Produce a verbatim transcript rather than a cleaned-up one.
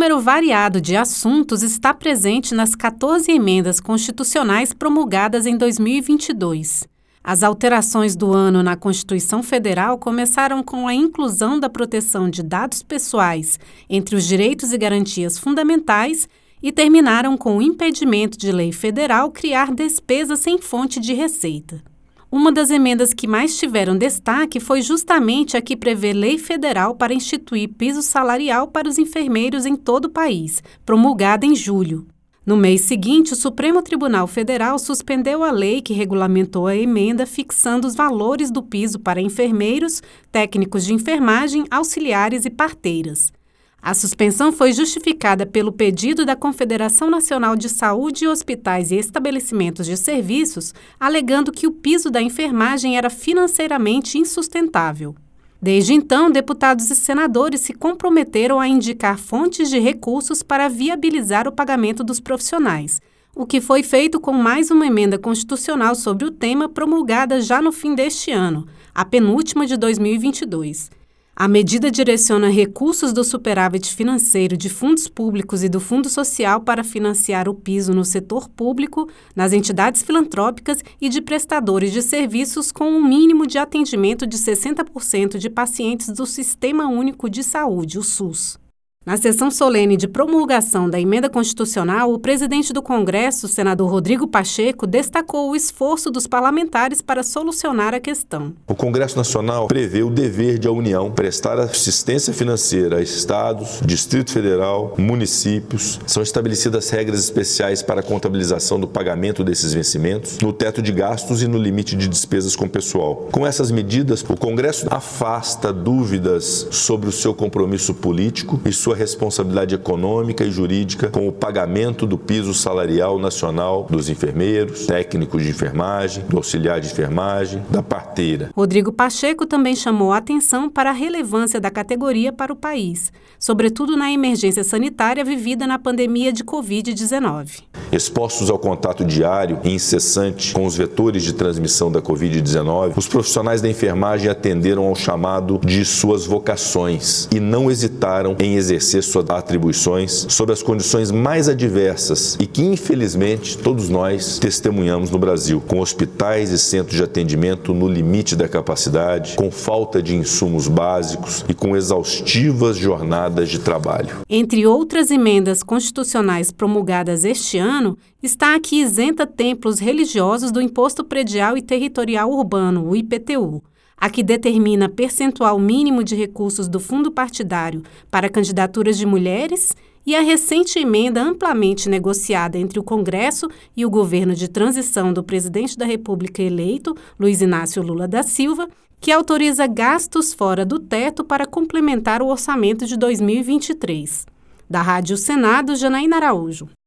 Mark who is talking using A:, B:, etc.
A: número variado de assuntos está presente nas quatorze emendas constitucionais promulgadas em dois mil e vinte e dois. As alterações do ano na Constituição Federal começaram com a inclusão da proteção de dados pessoais entre os direitos e garantias fundamentais e terminaram com o impedimento de lei federal criar despesas sem fonte de receita. Uma das emendas que mais tiveram destaque foi justamente a que prevê lei federal para instituir piso salarial para os enfermeiros em todo o país, promulgada em julho. No mês seguinte, o Supremo Tribunal Federal suspendeu a lei que regulamentou a emenda, fixando os valores do piso para enfermeiros, técnicos de enfermagem, auxiliares e parteiras. A suspensão foi justificada pelo pedido da Confederação Nacional de Saúde, Hospitais e Estabelecimentos de Serviços, alegando que o piso da enfermagem era financeiramente insustentável. Desde então, deputados e senadores se comprometeram a indicar fontes de recursos para viabilizar o pagamento dos profissionais, o que foi feito com mais uma emenda constitucional sobre o tema promulgada já no fim deste ano, a penúltima de dois mil e vinte e dois. A medida direciona recursos do superávit financeiro de fundos públicos e do Fundo Social para financiar o piso no setor público, nas entidades filantrópicas e de prestadores de serviços com um mínimo de atendimento de sessenta por cento de pacientes do Sistema Único de Saúde, o SUS. Na sessão solene de promulgação da emenda constitucional, o presidente do Congresso, senador Rodrigo Pacheco, destacou o esforço dos parlamentares para solucionar a questão.
B: O Congresso Nacional prevê o dever de a União prestar assistência financeira a estados, Distrito Federal, municípios. São estabelecidas regras especiais para a contabilização do pagamento desses vencimentos, no teto de gastos e no limite de despesas com pessoal. Com essas medidas, o Congresso afasta dúvidas sobre o seu compromisso político e sua responsabilidade econômica e jurídica com o pagamento do piso salarial nacional dos enfermeiros, técnicos de enfermagem, do auxiliar de enfermagem, da parteira.
A: Rodrigo Pacheco também chamou a atenção para a relevância da categoria para o país, sobretudo na emergência sanitária vivida na pandemia de covid dezenove.
B: Expostos ao contato diário e incessante com os vetores de transmissão da covid dezenove, os profissionais da enfermagem atenderam ao chamado de suas vocações e não hesitaram em exercer suas atribuições sob as condições mais adversas e que, infelizmente, todos nós testemunhamos no Brasil, com hospitais e centros de atendimento no limite da capacidade, com falta de insumos básicos e com exaustivas jornadas de trabalho.
A: Entre outras emendas constitucionais promulgadas este ano, está a que isenta templos religiosos do Imposto Predial e Territorial Urbano, o I P T U. A que determina percentual mínimo de recursos do fundo partidário para candidaturas de mulheres, e a recente emenda amplamente negociada entre o Congresso e o governo de transição do presidente da República eleito, Luiz Inácio Lula da Silva, que autoriza gastos fora do teto para complementar o orçamento de dois mil e vinte e três. Da Rádio Senado, Janaína Araújo.